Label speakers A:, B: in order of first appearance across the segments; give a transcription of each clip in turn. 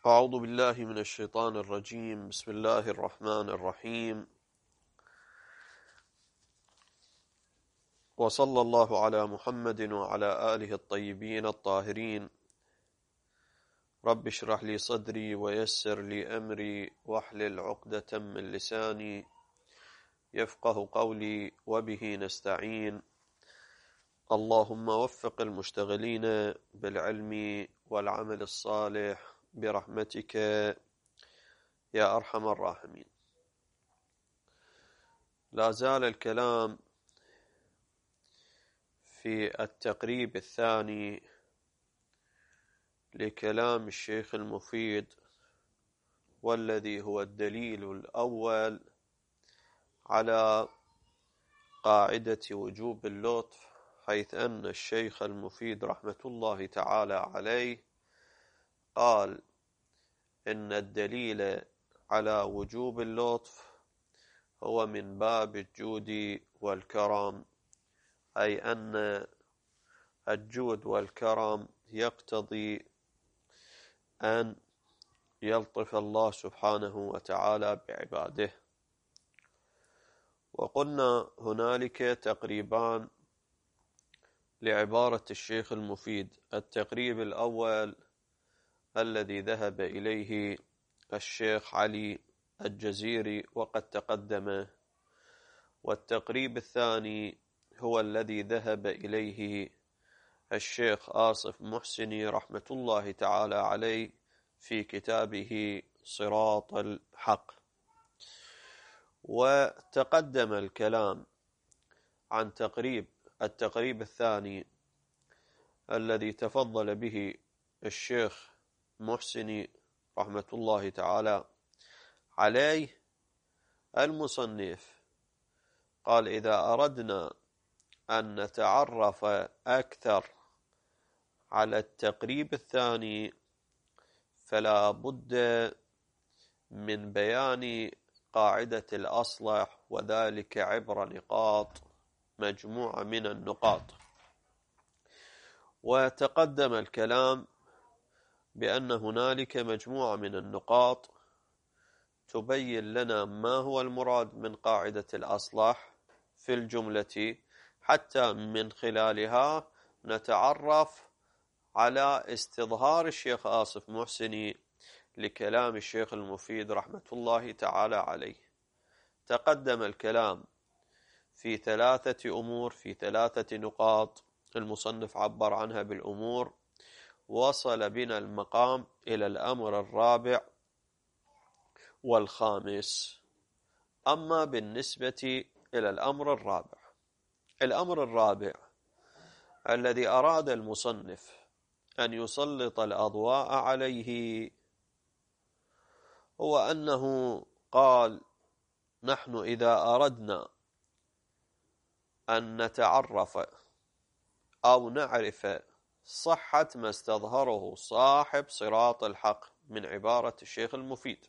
A: أعوذ بالله من الشيطان الرجيم. بسم الله الرحمن الرحيم. وصلى الله على محمد وعلى آله الطيبين الطاهرين. رب اشرح لي صدري ويسر لي أمري واحلل عقدة من لساني يفقه قولي وبه نستعين. اللهم وفق المشتغلين بالعلم والعمل الصالح برحمتك يا أرحم الراحمين. لا زال الكلام في التقريب الثاني لكلام الشيخ المفيد، والذي هو الدليل الأول على قاعدة وجوب اللطف، حيث أن الشيخ المفيد رحمة الله تعالى عليه قال إن الدليل على وجوب اللطف هو من باب الجود والكرم، أي أن الجود والكرم يقتضي أن يلطف الله سبحانه وتعالى بعباده. وقلنا هنالك تقريبان لعبارة الشيخ المفيد. التقريب الأول الذي ذهب إليه الشيخ علي الجزيري وقد تقدم، والتقريب الثاني هو الذي ذهب إليه الشيخ آصف محسني رحمة الله تعالى عليه في كتابه صراط الحق. وتقدم الكلام عن التقريب الثاني الذي تفضل به الشيخ محسني رحمة الله تعالى عليه. المصنف قال: إذا أردنا أن نتعرف أكثر على التقريب الثاني فلا بد من بيان قاعدة الأصلح، وذلك عبر نقاط، مجموعة من النقاط. وتقدم الكلام بأن هنالك مجموعة من النقاط تبين لنا ما هو المراد من قاعدة الأصلح في الجملة، حتى من خلالها نتعرف على استظهار الشيخ آصف محسني لكلام الشيخ المفيد رحمة الله تعالى عليه. تقدم الكلام في ثلاثة أمور، في ثلاثة نقاط المصنف عبر عنها بالأمور. وصل بنا المقام إلى الأمر الرابع والخامس. أما بالنسبة إلى الأمر الرابع الذي أراد المصنف أن يسلط الأضواء عليه هو أنه قال: نحن إذا أردنا أن نتعرف أو نعرف صحة ما استظهره صاحب صراط الحق من عبارة الشيخ المفيد،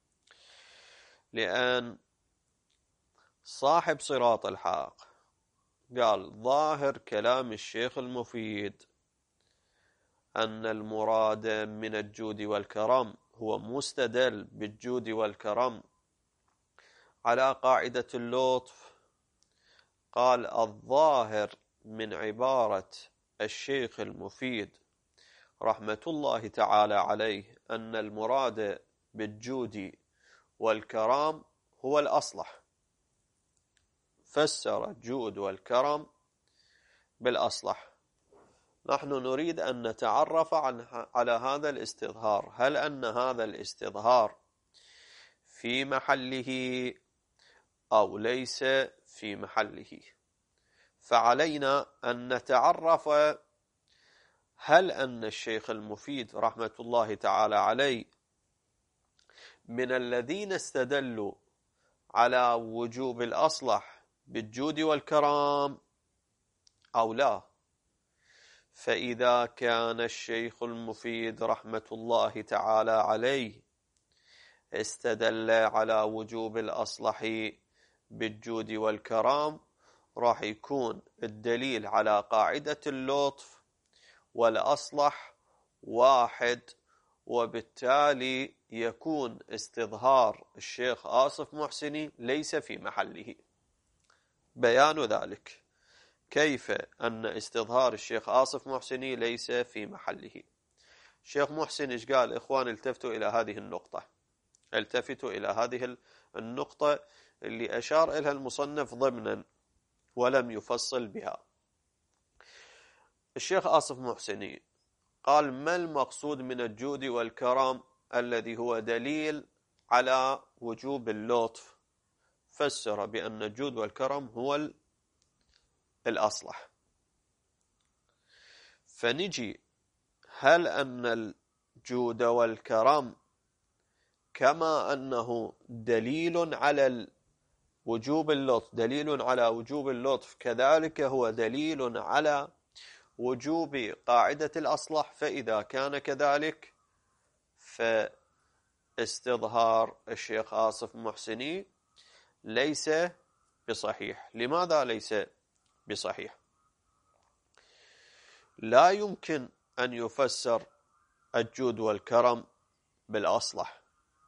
A: لأن صاحب صراط الحق قال ظاهر كلام الشيخ المفيد أن المراد من الجود والكرم هو مستدل بالجود والكرم على قاعدة اللطف. قال: الظاهر من عبارة الشيخ المفيد رحمة الله تعالى عليه أن المراد بالجود والكرم هو الأصلح، فسر الجود والكرم بالأصلح. نحن نريد أن نتعرف على هذا الاستظهار، هل أن هذا الاستظهار في محله أو ليس في محله؟ فعلينا أن نتعرف هل أن الشيخ المفيد رحمة الله تعالى عليه من الذين استدلوا على وجوب الأصلح بالجود والكرام أو لا. فإذا كان الشيخ المفيد رحمة الله تعالى عليه استدل على وجوب الأصلح بالجود والكرام، راح يكون الدليل على قاعدة اللطف والأصلح واحد، وبالتالي يكون استظهار الشيخ آصف محسني ليس في محله. بيان ذلك كيف أن استظهار الشيخ آصف محسني ليس في محله. الشيخ محسن إيش قال؟ إخوان التفتوا إلى هذه النقطة، التفتوا إلى هذه النقطة اللي أشار إليها المصنف ضمنا ولم يفصل بها. الشيخ آصف محسني قال: ما المقصود من الجود والكرم الذي هو دليل على وجوب اللطف؟ فسر بأن الجود والكرم هو الأصلح. فنجي، هل أن الجود والكرم كما أنه دليل على وجوب اللطف، دليل على وجوب اللطف، كذلك هو دليل على وجوب قاعدة الأصلح؟ فإذا كان كذلك فاستظهار الشيخ آصف محسني ليس بصحيح. لماذا ليس بصحيح؟ لا يمكن أن يفسر الجود والكرم بالأصلح،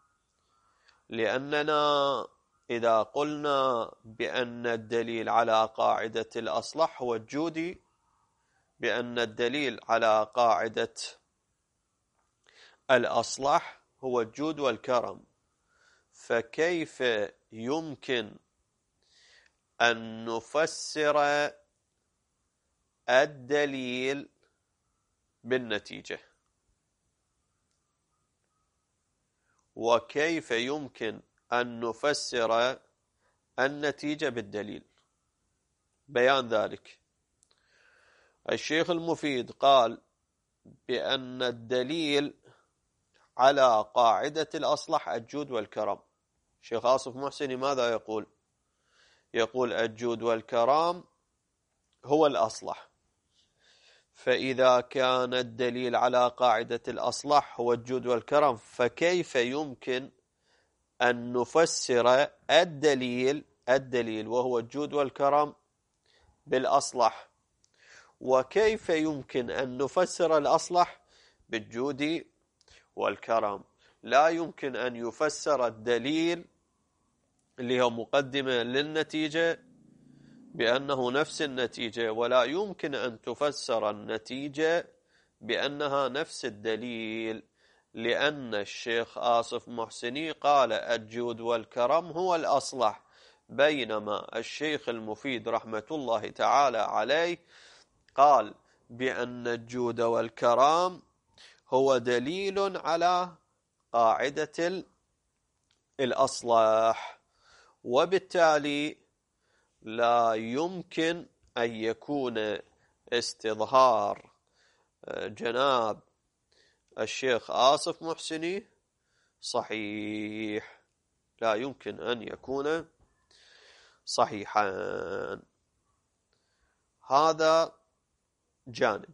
A: لأننا إذا قلنا بأن الدليل على قاعدة الأصلح هو الجود، بأن الدليل على قاعدة الأصلح هو الجود والكرم، فكيف يمكن أن نفسر الدليل بالنتيجة؟ وكيف يمكن أن نفسر النتيجة بالدليل؟ بيان ذلك، الشيخ المفيد قال بأن الدليل على قاعدة الأصلح الجود والكرم. الشيخ آصف محسني ماذا يقول؟ يقول الجود والكرم هو الأصلح. فإذا كان الدليل على قاعدة الأصلح هو الجود والكرم، فكيف يمكن أن نفسر الدليل وهو الجود والكرم بالأصلح؟ وكيف يمكن أن نفسر الأصلح بالجود والكرم؟ لا يمكن أن يفسر الدليل اللي هو مقدمة للنتيجة بأنه نفس النتيجة، ولا يمكن أن تفسر النتيجة بأنها نفس الدليل، لأن الشيخ آصف محسني قال الجود والكرم هو الأصلح، بينما الشيخ المفيد رحمة الله تعالى عليه قال بأن الجود والكرم هو دليل على قاعدة الأصلح، وبالتالي لا يمكن أن يكون استظهار جناب الشيخ آصف محسني صحيح، لا يمكن أن يكون صحيحا. هذا جانب.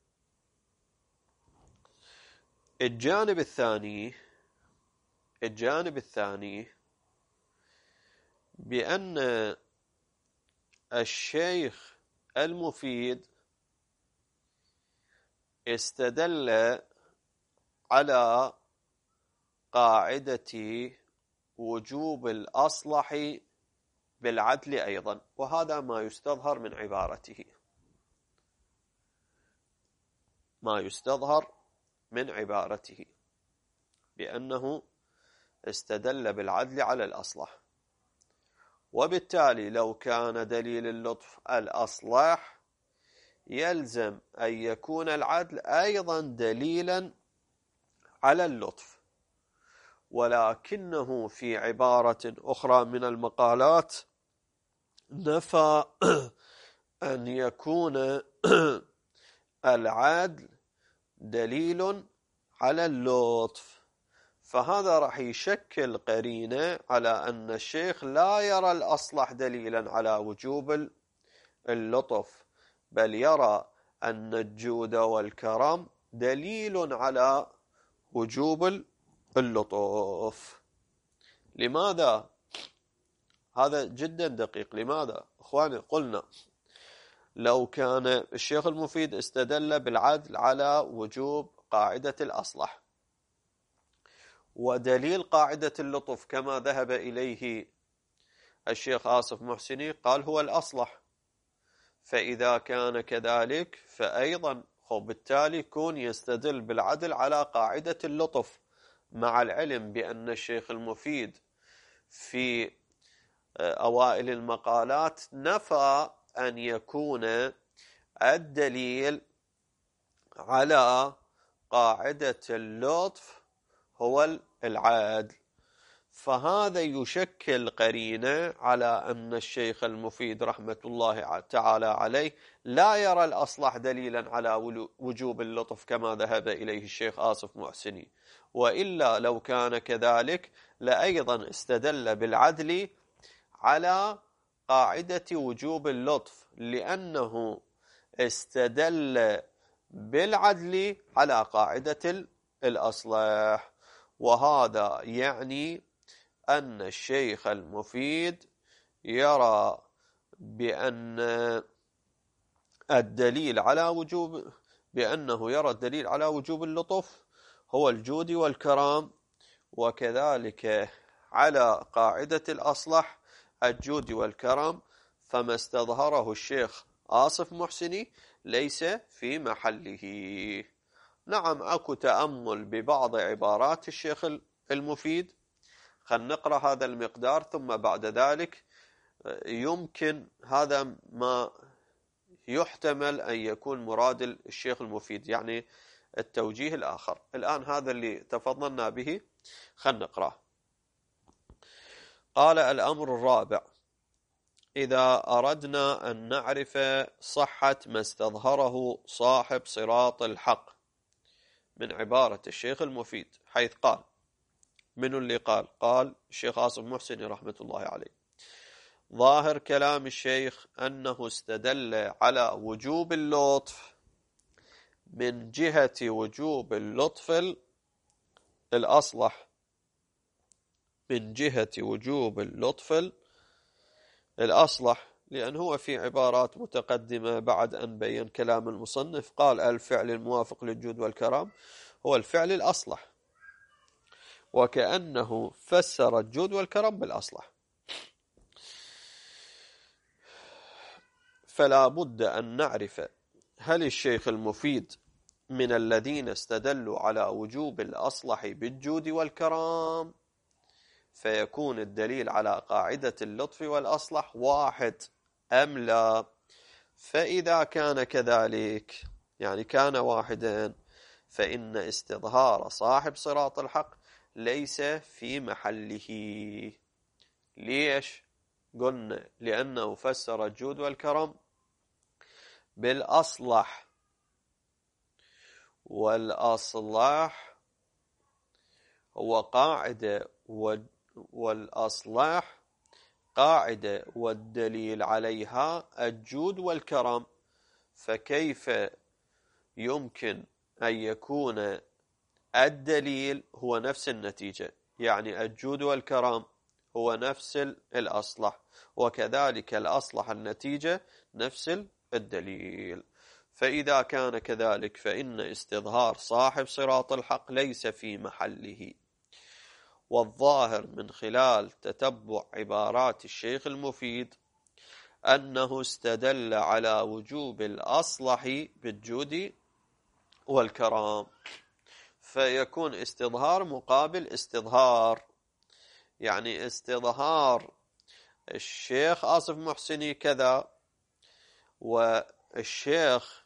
A: الجانب الثاني بأن الشيخ المفيد استدل على قاعدة وجوب الأصلح بالعدل أيضا، وهذا ما يستظهر من عبارته، بأنه استدل بالعدل على الأصلح. وبالتالي لو كان دليل اللطف الأصلح يلزم أن يكون العدل أيضا دليلا على اللطف، ولكنه في عبارة أخرى من المقالات نفى أن يكون العدل دليل على اللطف، فهذا راح يشكل قرينة على أن الشيخ لا يرى الأصلح دليلا على وجوب اللطف، بل يرى أن الجود والكرم دليل على وجوب اللطف. لماذا؟ هذا جدا دقيق. لماذا؟ أخواني، قلنا لو كان الشيخ المفيد استدل بالعدل على وجوب قاعدة الأصلح، ودليل قاعدة اللطف كما ذهب إليه الشيخ آصف محسني قال هو الأصلح. فإذا كان كذلك فأيضا بالتالي يكون يستدل بالعدل على قاعدة اللطف، مع العلم بأن الشيخ المفيد في أوائل المقالات نفى أن يكون الدليل على قاعدة اللطف هو العدل، فهذا يشكل قرينة على أن الشيخ المفيد رحمة الله تعالى عليه لا يرى الأصلح دليلا على وجوب اللطف كما ذهب إليه الشيخ آصف محسني، وإلا لو كان كذلك لأيضا استدل بالعدل على قاعدة وجوب اللطف، لأنه استدل بالعدل على قاعدة الأصلح. وهذا يعني أن الشيخ المفيد يرى بأن الدليل على وجوب اللطف هو الجود والكرم، وكذلك على قاعدة الأصلح الجود والكرم، فما استظهره الشيخ آصف محسني ليس في محله. نعم، أكو تأمل ببعض عبارات الشيخ المفيد، خلينا نقرأ هذا المقدار ثم بعد ذلك يمكن هذا ما يحتمل أن يكون مراد الشيخ المفيد، يعني التوجيه الآخر. الآن هذا اللي تفضلنا به خلينا نقرأ. قال: الأمر الرابع: إذا أردنا أن نعرف صحة ما استظهره صاحب صراط الحق من عبارة الشيخ المفيد، حيث قال، من اللي قال الشيخ آصف محسني رحمة الله عليه: ظاهر كلام الشيخ أنه استدل على وجوب اللطف من جهة وجوب اللطف الأصلح، من جهة وجوب اللطف الأصلح، لأنه هو في عبارات متقدمة بعد أن بين كلام المصنف قال: الفعل الموافق للجود والكرم هو الفعل الأصلح، وكأنه فسر الجود والكرم بالأصلح. فلا بد أن نعرف هل الشيخ المفيد من الذين استدلوا على وجوب الأصلح بالجود والكرم، فيكون الدليل على قاعدة اللطف والأصلح واحد أم لا؟ فإذا كان كذلك، يعني كان واحدا، فإن استظهار صاحب صراط الحق ليس في محله. ليش؟ قلنا لأنه فسر الجود والكرم بالأصلح، والأصلح هو قاعدة، والأصلح قاعدة والدليل عليها الجود والكرم، فكيف يمكن أن يكون الدليل هو نفس النتيجة؟ يعني الجود والكرم هو نفس الأصلح، وكذلك الأصلح النتيجة نفس الدليل. فإذا كان كذلك فإن استظهار صاحب صراط الحق ليس في محله. والظاهر من خلال تتبع عبارات الشيخ المفيد أنه استدل على وجوب الأصلح بالجود والكرم، فيكون استظهار مقابل استظهار، يعني استظهار الشيخ آصف محسني كذا، والشيخ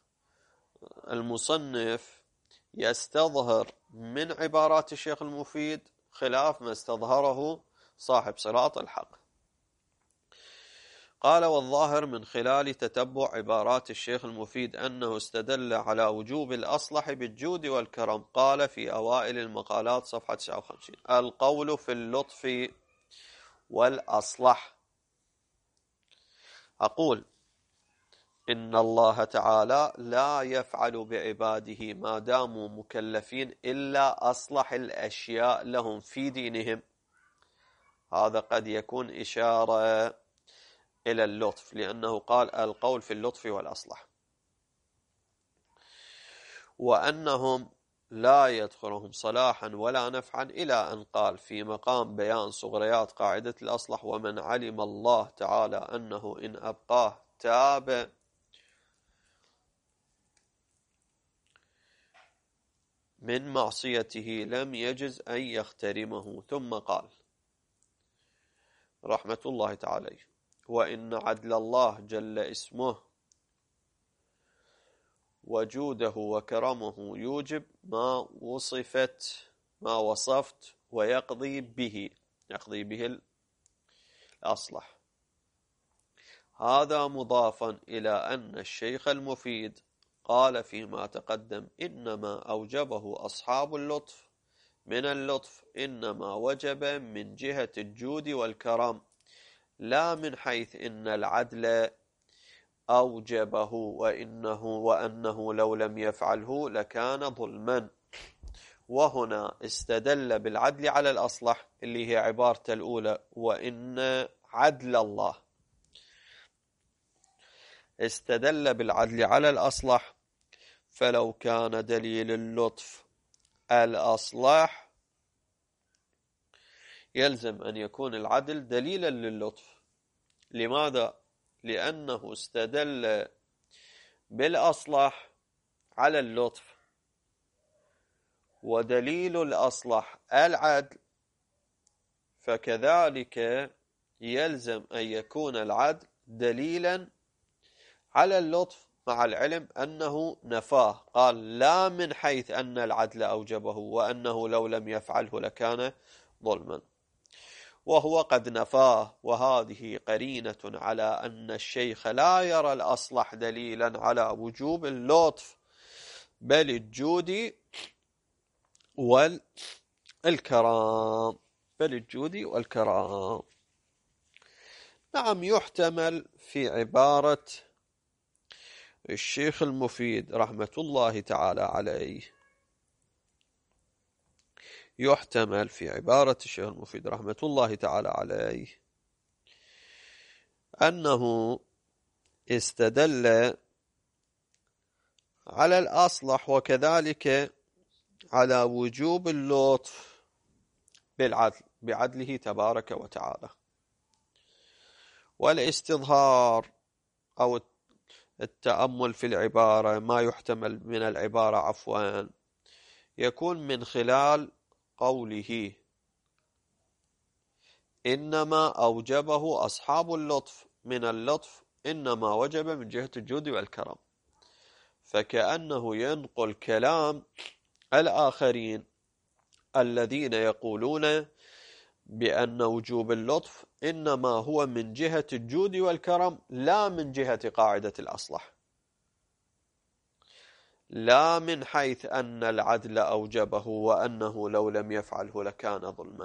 A: المصنف يستظهر من عبارات الشيخ المفيد خلاف ما استظهره صاحب صراط الحق. قال: والظاهر من خلال تتبع عبارات الشيخ المفيد أنه استدل على وجوب الأصلح بالجود والكرم. قال في أوائل المقالات صفحة 59: القول في اللطف والأصلح. أقول: إن الله تعالى لا يفعل بعباده ما داموا مكلفين إلا أصلح الأشياء لهم في دينهم. هذا قد يكون إشارة إلى اللطف، لأنه قال القول في اللطف والأصلح، وأنهم لا يدخلهم صلاحا ولا نفعا، إلى أن قال في مقام بيان صغريات قاعدة الأصلح: ومن علم الله تعالى أنه إن أبقاه تاب من معصيته لم يجز أن يخترمه. ثم قال رحمة الله تعالى: وإن عدل الله جل اسمه وجوده وكرمه يوجب ما وصفت ويقضي به الأصلح. هذا مضافا إلى أن الشيخ المفيد قال فيما تقدم: إنما أوجبه أصحاب اللطف من اللطف إنما وجب من جهة الجود والكرم، لا من حيث إن العدل أوجبه وأنه لو لم يفعله لكان ظلما. وهنا استدل بالعدل على الأصلح اللي هي عبارة الأولى: وإن عدل الله. استدل بالعدل على الأصلح، فلو كان دليل اللطف الأصلح يلزم أن يكون العدل دليلا للطف. لماذا؟ لأنه استدل بالأصلح على اللطف، ودليل الأصلح العدل، فكذلك يلزم أن يكون العدل دليلا على اللطف، مع العلم أنه نفاه، قال: لا من حيث أن العدل أوجبه وأنه لو لم يفعله لكان ظلما. وهو قد نفاه، وهذه قرينة على أن الشيخ لا يرى الأصلح دليلا على وجوب اللطف، بل الجود والكرام. نعم، يحتمل في عبارة الشيخ المفيد رحمة الله تعالى عليه، يحتمل في عبارة الشيخ المفيد رحمة الله تعالى عليه أنه استدل على الأصلح وكذلك على وجوب اللطف بعدله تبارك وتعالى. والاستظهار أو التأمل في العبارة، ما يحتمل من العبارة يكون من خلال قوله: إنما أوجبه أصحاب اللطف من اللطف إنما وجب من جهة الجود والكرم، فكأنه ينقل كلام الآخرين الذين يقولون بأن وجوب اللطف إنما هو من جهة الجود والكرم، لا من جهة قاعدة الأصلح، لا من حيث أن العدل أوجبه وأنه لو لم يفعله لكان ظلما.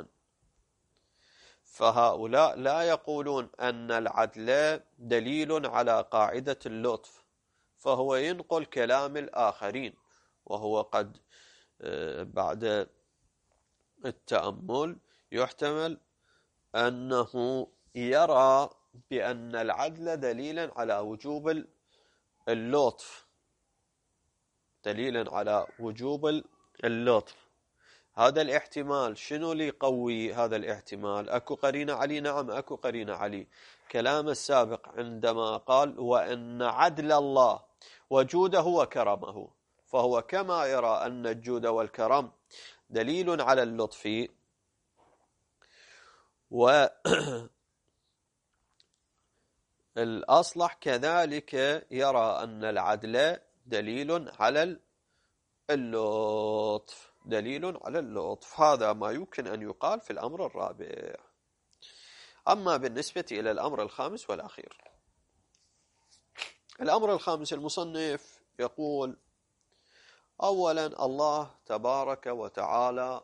A: فهؤلاء لا يقولون أن العدل دليل على قاعدة اللطف، فهو ينقل كلام الآخرين، وهو قد بعد التأمل يحتمل أنه يرى بأن العدل دليلا على وجوب اللطف، هذا الاحتمال شنو اللي يقوي هذا الاحتمال؟ أكو قرينة علي؟ نعم، أكو قرينة علي. كلام السابق عندما قال: وأن عدل الله وجوده وكرمه، فهو كما يرى أن الجود والكرم دليل على اللطف، والأصلح كذلك يرى أن العدل دليل على اللطف. هذا ما يمكن أن يقال في الأمر الرابع. أما بالنسبة إلى الأمر الخامس والأخير، الأمر الخامس، المصنف يقول: أولا، الله تبارك وتعالى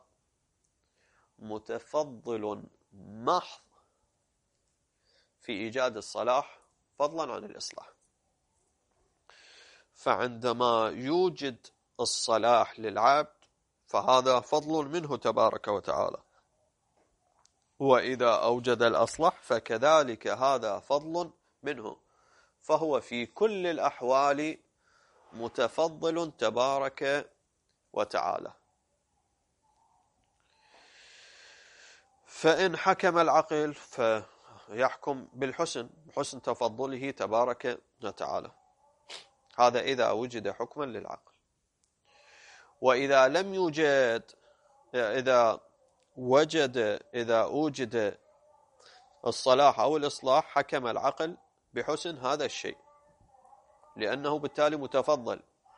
A: متفضل محض في إيجاد الصلاح فضلا عن الإصلاح، فعندما يوجد الصلاح للعبد فهذا فضل منه تبارك وتعالى، وإذا أوجد الأصلح فكذلك هذا فضل منه، فهو في كل الأحوال متفضل تبارك وتعالى. فإن حكم العقل فيحكم بالحسن، حسن تفضله تبارك وتعالى. هذا إذا وجد حكما للعقل. وإذا لم يوجد، إذا وجد الصلاح أو الإصلاح، حكم العقل بحسن هذا الشيء، لأنه بالتالي متفضل.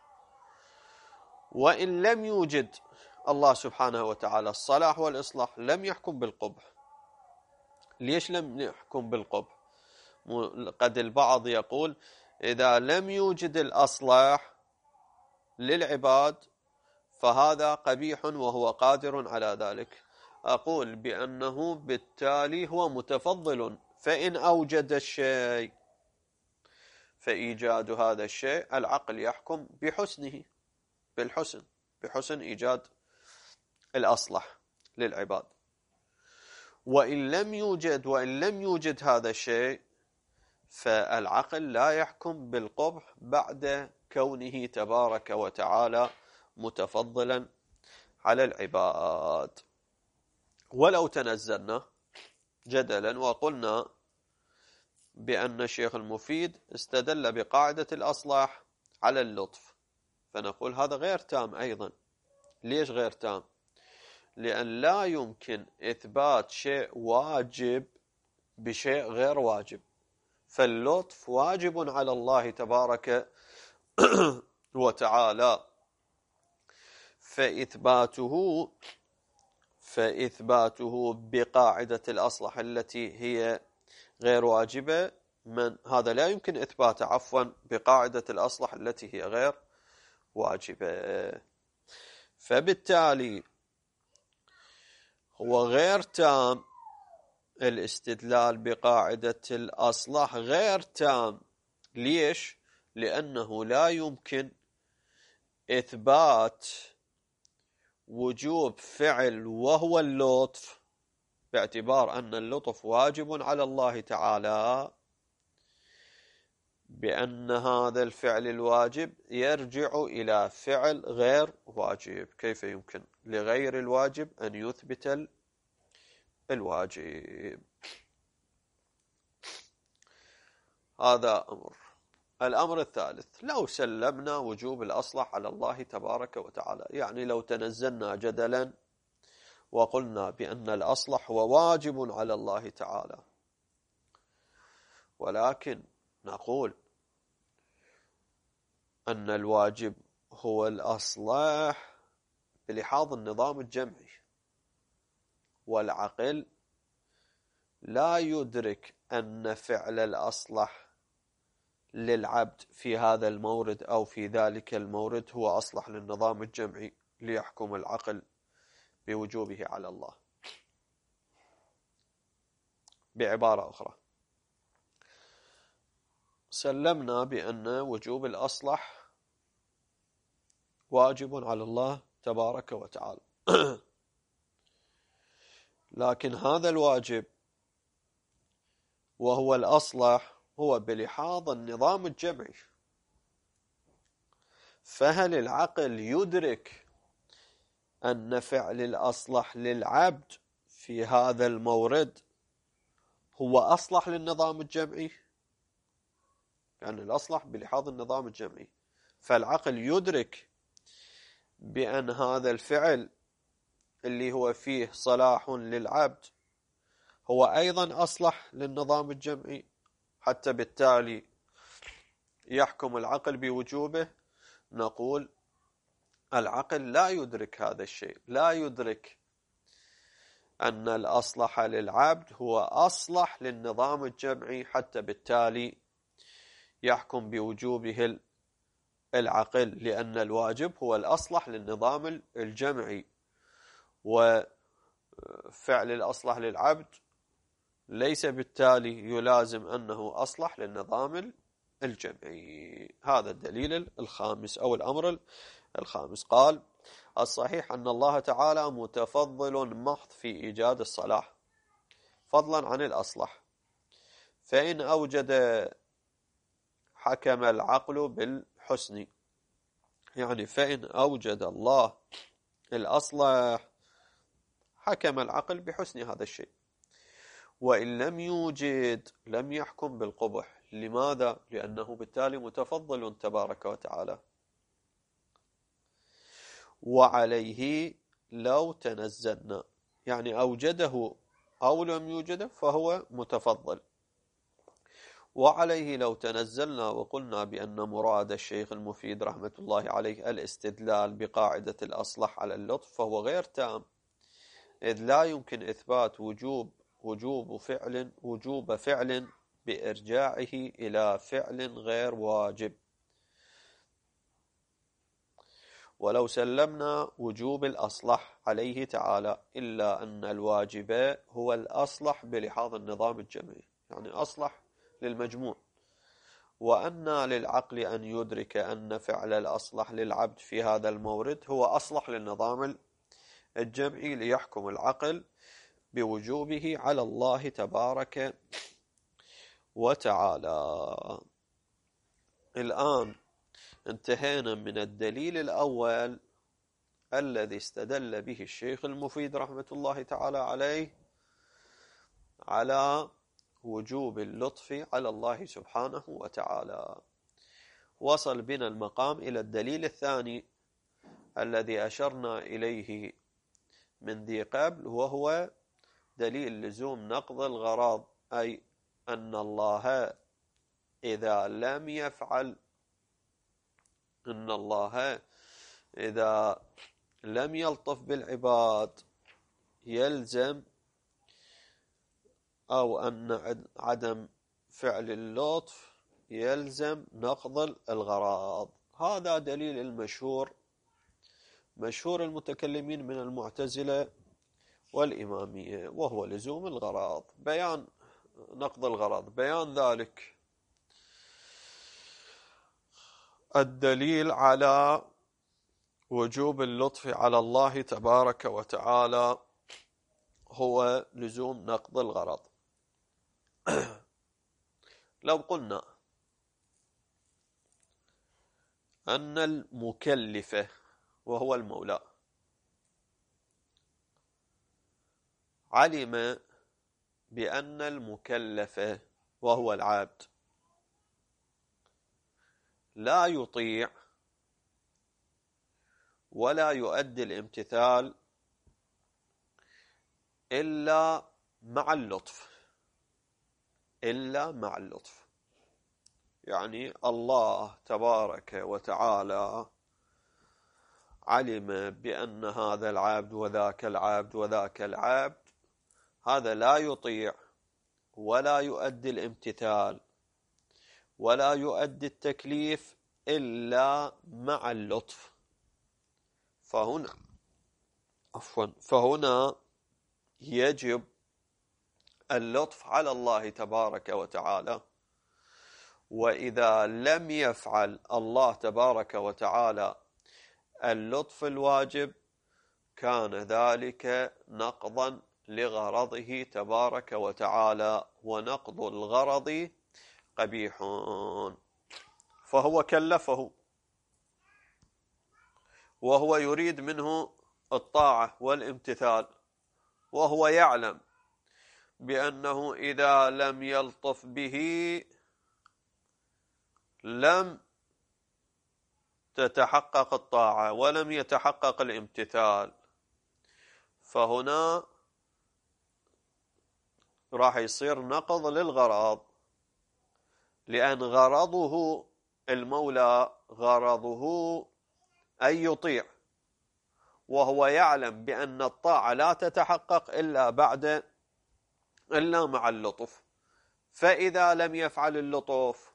A: وإن لم يوجد الله سبحانه وتعالى الصلاح والإصلاح، لم يحكم بالقبح. ليش لم يحكم بالقبح؟ قد البعض يقول إذا لم يوجد الأصلاح للعباد فهذا قبيح وهو قادر على ذلك. أقول بأنه بالتالي هو متفضل، فإن أوجد الشيء فإيجاد هذا الشيء العقل يحكم بحسنه، بحسن إيجاد الأصلح للعباد. وإن لم يوجد هذا الشيء فالعقل لا يحكم بالقبح بعد كونه تبارك وتعالى متفضلا على العباد. ولو تنزلنا جدلا وقلنا بأن الشيخ المفيد استدل بقاعدة الأصلاح على اللطف، فنقول هذا غير تام أيضا. ليش غير تام؟ لأن لا يمكن إثبات شيء واجب بشيء غير واجب. فاللطف واجب على الله تبارك وتعالى، فإثباته بقاعدة الأصلح التي هي غير واجبة، هذا لا يمكن إثباته بقاعدة الأصلح التي هي غير واجبة. فبالتالي هو غير تام الاستدلال بقاعدة الأصلح، غير تام. ليش؟ لأنه لا يمكن إثبات وجوب فعل وهو اللطف، باعتبار أن اللطف واجب على الله تعالى، بأن هذا الفعل الواجب يرجع إلى فعل غير واجب. كيف يمكن لغير الواجب أن يثبت الواجب؟ هذا أمر. الأمر الثالث، لو سلمنا وجوب الأصلح على الله تبارك وتعالى، يعني لو تنزلنا جدلا وقلنا بأن الأصلح هو واجب على الله تعالى، ولكن نقول أن الواجب هو الأصلاح بلحاظ النظام الجمعي، والعقل لا يدرك أن فعل الأصلح للعبد في هذا المورد أو في ذلك المورد هو أصلح للنظام الجمعي ليحكم العقل بوجوبه على الله. بعبارة أخرى، سلمنا بأن وجوب الأصلح واجب على الله تبارك وتعالى، لكن هذا الواجب وهو الأصلح هو بلحاظ النظام الجمعي. فهل العقل يدرك أن فعل الأصلح للعبد في هذا المورد هو أصلح للنظام الجمعي؟ يعني الأصلح بلحاظ النظام الجمعي، فالعقل يدرك بأن هذا الفعل اللي هو فيه صلاح للعبد هو أيضا أصلح للنظام الجمعي، حتى بالتالي يحكم العقل بوجوبه. نقول العقل لا يدرك هذا الشيء، لا يدرك أن الأصلح للعبد هو أصلح للنظام الجمعي، حتى بالتالي يحكم بوجوبه العقل، لأن الواجب هو الأصلح للنظام الجمعي، وفعل الأصلح للعبد ليس بالتالي يلازم أنه أصلح للنظام الجمعي. هذا الدليل الخامس أو الأمر الخامس. قال: الصحيح أن الله تعالى متفضل محض في إيجاد الصلاح فضلا عن الأصلح، فإن أوجد حكم العقل بالحسن، يعني فإن أوجد الله الأصلح حكم العقل بحسن هذا الشيء، وإن لم يوجد لم يحكم بالقبح. لماذا؟ لأنه بالتالي متفضل تبارك وتعالى. وعليه لو تنزلنا، يعني أوجده أو لم يوجده فهو متفضل. وعليه لو تنزلنا وقلنا بأن مراد الشيخ المفيد رحمة الله عليه الاستدلال بقاعدة الأصلح على اللطف فهو غير تام، إذ لا يمكن إثبات وجوب فعل بإرجاعه إلى فعل غير واجب. ولو سلمنا وجوب الأصلح عليه تعالى إلا أن الواجب هو الأصلح بلحاظ النظام الجمعي، يعني أصلح للمجموع، وأن للعقل أن يدرك أن فعل الأصلح للعبد في هذا المورد هو أصلح للنظام الجمعي، ليحكم العقل بوجوبه على الله تبارك وتعالى. الآن انتهينا من الدليل الأول الذي استدل به الشيخ المفيد رحمة الله تعالى عليه على وجوب اللطف على الله سبحانه وتعالى. وصل بنا المقام إلى الدليل الثاني الذي أشرنا إليه من ذي قبل، وهو دليل لزوم نقض الغرض، أي أن الله إذا لم يفعل، أن الله إذا لم يلطف بالعباد يلزم، أو أن عدم فعل اللطف يلزم نقض الغرض. هذا دليل المشهور، مشهور المتكلمين من المعتزلة والإمامية، وهو لزوم الغرض، بيان نقض الغرض. بيان ذلك الدليل على وجوب اللطف على الله تبارك وتعالى هو لزوم نقض الغرض. لو قلنا أن المكلف وهو المولى علم بأن المكلف وهو العبد لا يطيع ولا يؤدي الامتثال إلا مع اللطف، إلا مع اللطف. يعني الله تبارك وتعالى علم بأن هذا العبد وذاك العبد وذاك العبد هذا لا يطيع ولا يؤدي الامتثال ولا يؤدي التكليف إلا مع اللطف. فهنا يجب اللطف على الله تبارك وتعالى. وإذا لم يفعل الله تبارك وتعالى اللطف الواجب كان ذلك نقضا لغرضه تبارك وتعالى، ونقض الغرض قبيح. فهو كلفه وهو يريد منه الطاعة والامتثال، وهو يعلم بأنه إذا لم يلطف به لم تتحقق الطاعة ولم يتحقق الامتثال. فهنا راح يصير نقض للغرض، لأن غرضه المولى غرضه أن يطيع، وهو يعلم بأن الطاعة لا تتحقق إلا مع اللطف. فإذا لم يفعل اللطف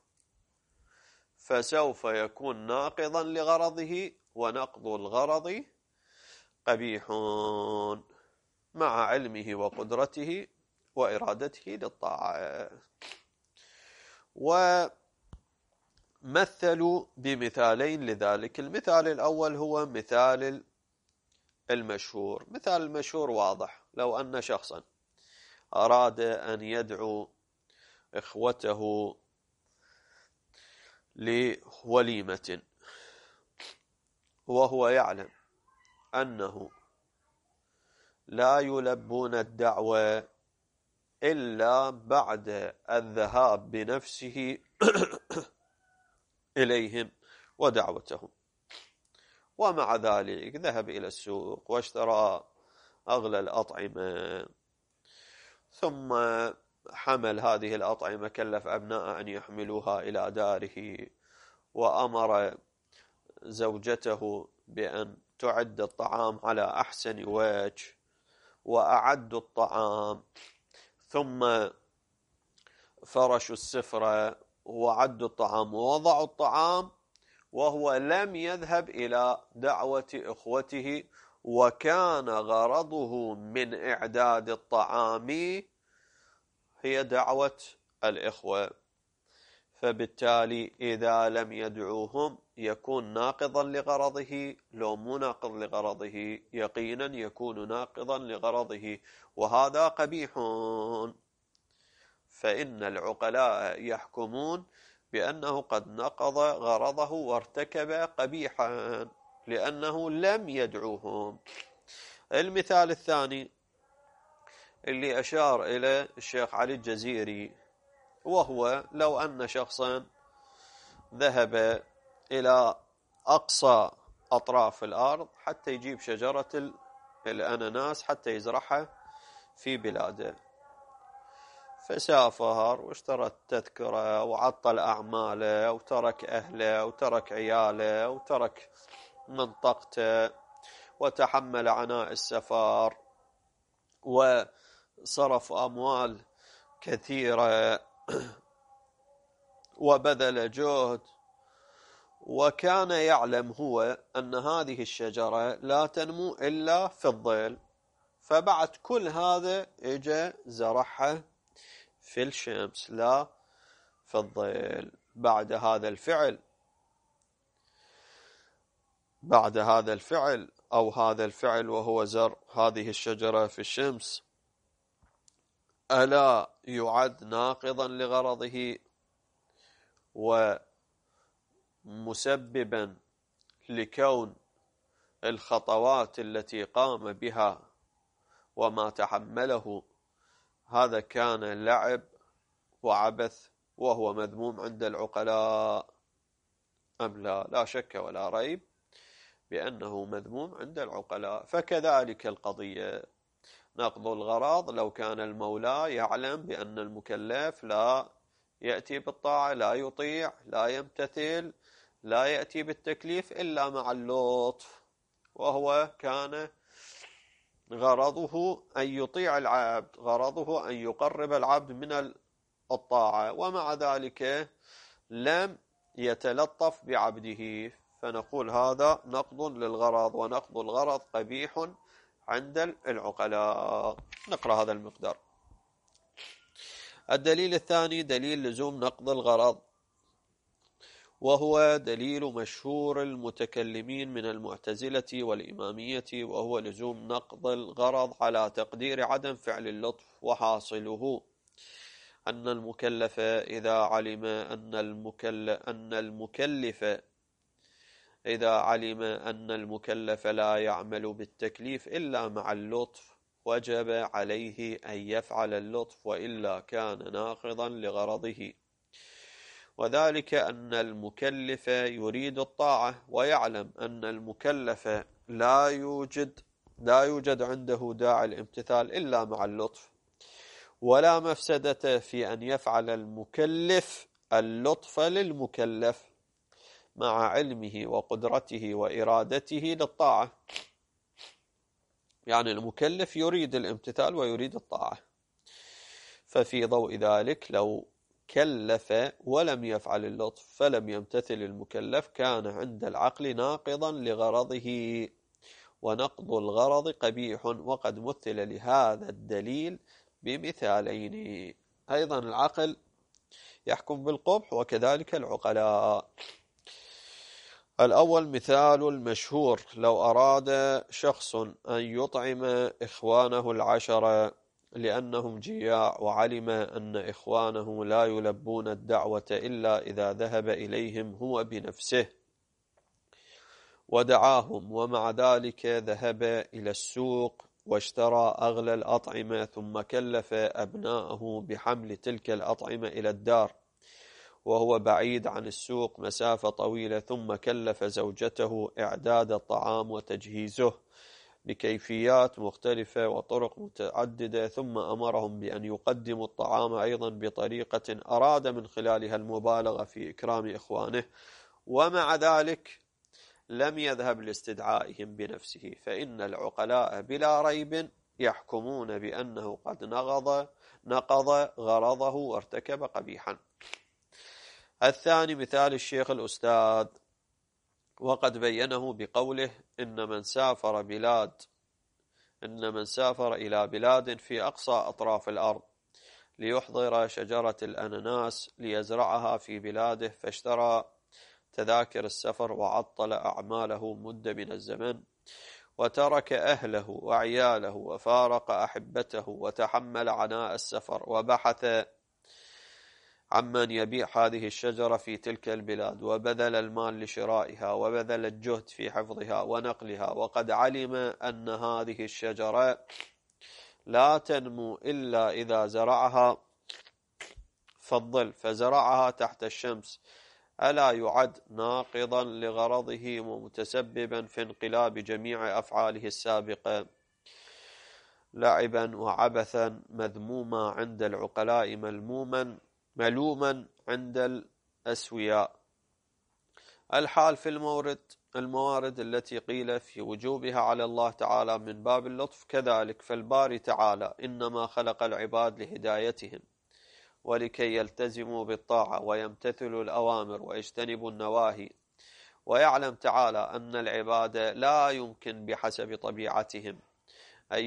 A: فسوف يكون ناقضا لغرضه، ونقض الغرض قبيح مع علمه وقدرته وإرادته للطاعة. ومثلوا بمثالين لذلك. المثال الأول هو مثال المشهور. مثال المشهور واضح. لو أن شخصا أراد أن يدعو إخوته لوليمة، وهو يعلم أنه لا يلبون الدعوة إلا بعد الذهاب بنفسه إليهم ودعوتهم، ومع ذلك ذهب إلى السوق واشترى أغلى الأطعمة، ثم حمل هذه الأطعمة، كلف أبناء أن يحملوها إلى داره، وأمر زوجته بأن تعد الطعام على أحسن وجه، وأعدوا الطعام، ثم فرشوا السفرة وعدوا الطعام ووضعوا الطعام، وهو لم يذهب إلى دعوة إخوته، وكان غرضه من إعداد الطعام هي دعوة الإخوة، فبالتالي إذا لم يدعوهم يكون ناقضا لغرضه، لو مو ناقض لغرضه يقينا يكون ناقضا لغرضه، وهذا قبيح. فإن العقلاء يحكمون بأنه قد نقض غرضه وارتكب قبيحا لأنه لم يدعوهم. المثال الثاني اللي أشار إلى الشيخ علي الجزيري، وهو لو أن شخصا ذهب إلى أقصى أطراف الأرض حتى يجيب شجرة الأناناس حتى يزرعها في بلاده، فسافر واشترى التذكرة وعطل أعماله وترك أهله وترك عياله وترك منطقته وتحمل عناء السفر وصرف أموال كثيرة وبذل جهد، وكان يعلم هو أن هذه الشجرة لا تنمو إلا في الظل، فبعد كل هذا إجا زرعها في الشمس لا في الظل. بعد هذا الفعل أو هذا الفعل وهو زرع هذه الشجرة في الشمس، ألا يعد ناقضا لغرضه ومسببا لكون الخطوات التي قام بها وما تحمله هذا كان لعب وعبث وهو مذموم عند العقلاء أم لا؟ لا شك ولا ريب بأنه مذموم عند العقلاء. فكذلك القضية نقض الغرض لو كان المولى يعلم بأن المكلف لا يأتي بالطاعة، لا يطيع، لا يمتثل، لا يأتي بالتكليف إلا مع اللطف، وهو كان غرضه أن يطيع العبد، غرضه أن يقرب العبد من الطاعة، ومع ذلك لم يتلطف بعبده، فنقول هذا نقض للغرض، ونقض الغرض قبيح عند العقلاء. نقرأ هذا المقدار. الدليل الثاني دليل لزوم نقض الغرض، وهو دليل مشهور المتكلمين من المعتزلة والإمامية، وهو لزوم نقض الغرض على تقدير عدم فعل اللطف، وحاصله أن المكلف إذا علم أن المكلف لا يعمل بالتكليف إلا مع اللطف وجب عليه أن يفعل اللطف، وإلا كان ناقضا لغرضه، وذلك أن المكلف يريد الطاعة ويعلم أن المكلف لا يوجد عنده داعي الامتثال إلا مع اللطف، ولا مفسدة في أن يفعل المكلف اللطف للمكلف مع علمه وقدرته وإرادته للطاعة. يعني المكلف يريد الامتثال ويريد الطاعة، ففي ضوء ذلك لو كلف ولم يفعل اللطف فلم يمتثل المكلف كان عند العقل ناقضا لغرضه، ونقض الغرض قبيح، وقد مثل لهذا الدليل بمثالين. أيضا العقل يحكم بالقبح وكذلك العقلاء. الأول مثال المشهور: لو أراد شخص أن يطعم إخوانه العشرة لأنهم جياع، وعلم أن إخوانه لا يلبون الدعوة إلا إذا ذهب إليهم هو بنفسه، ودعاهم، ومع ذلك ذهب إلى السوق واشترى أغلى الأطعمة، ثم كلف أبناءه بحمل تلك الأطعمة إلى الدار وهو بعيد عن السوق مسافة طويلة، ثم كلف زوجته إعداد الطعام وتجهيزه بكيفيات مختلفة وطرق متعددة، ثم أمرهم بأن يقدموا الطعام أيضا بطريقة أراد من خلالها المبالغة في إكرام إخوانه، ومع ذلك لم يذهب لاستدعائهم بنفسه، فإن العقلاء بلا ريب يحكمون بأنه قد نقض غرضه وارتكب قبيحا. الثاني مثال الشيخ الأستاذ، وقد بينه بقوله إن من سافر إلى بلاد في أقصى أطراف الأرض ليحضر شجرة الأناناس ليزرعها في بلاده، فاشترى تذاكر السفر وعطل أعماله مدة من الزمن، وترك أهله وعياله وفارق أحبته وتحمل عناء السفر، وبحث عمن يبيع هذه الشجرة في تلك البلاد، وبذل المال لشرائها، وبذل الجهد في حفظها ونقلها، وقد علم أن هذه الشجرة لا تنمو إلا إذا زرعها في الظل، فزرعها تحت الشمس، ألا يعد ناقضا لغرضه ومتسببا في انقلاب جميع أفعاله السابقة لعبا وعبثا، مذموما عند العقلاء، ملوما عند الأسوياء. الحال في الموارد التي قيل في وجوبها على الله تعالى من باب اللطف كذلك، فالباري تعالى إنما خلق العباد لهدايتهم ولكي يلتزموا بالطاعة ويمتثلوا الأوامر ويجتنبوا النواهي، ويعلم تعالى أن العباد لا يمكن بحسب طبيعتهم أن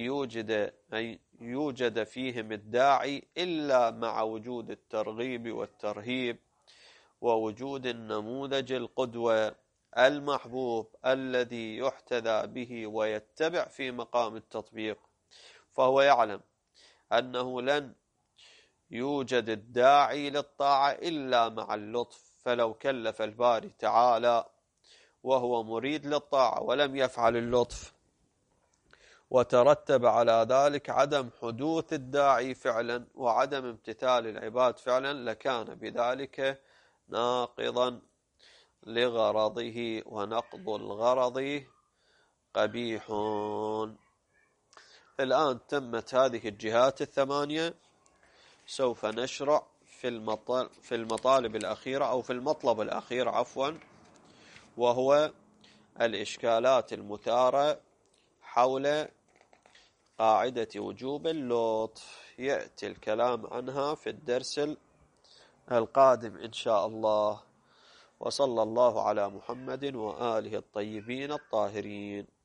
A: يوجد فيهم الداعي إلا مع وجود الترغيب والترهيب، ووجود النموذج القدوة المحبوب الذي يحتذى به ويتبع في مقام التطبيق، فهو يعلم أنه لن يوجد الداعي للطاعة إلا مع اللطف، فلو كلف الباري تعالى وهو مريد للطاعة ولم يفعل اللطف وترتب على ذلك عدم حدوث الداعي فعلا وعدم امتثال العباد فعلا، لكان بذلك ناقضا لغرضه، ونقض الغرض قبيح. الآن تمت هذه الجهات الثمانية، سوف نشرع في المطالب الأخيرة أو في المطلب الأخير عفوا، وهو الإشكالات المثارة حول قاعدة وجوب اللطف، يأتي الكلام عنها في الدرس القادم إن شاء الله. وصلى الله على محمد وآله الطيبين الطاهرين.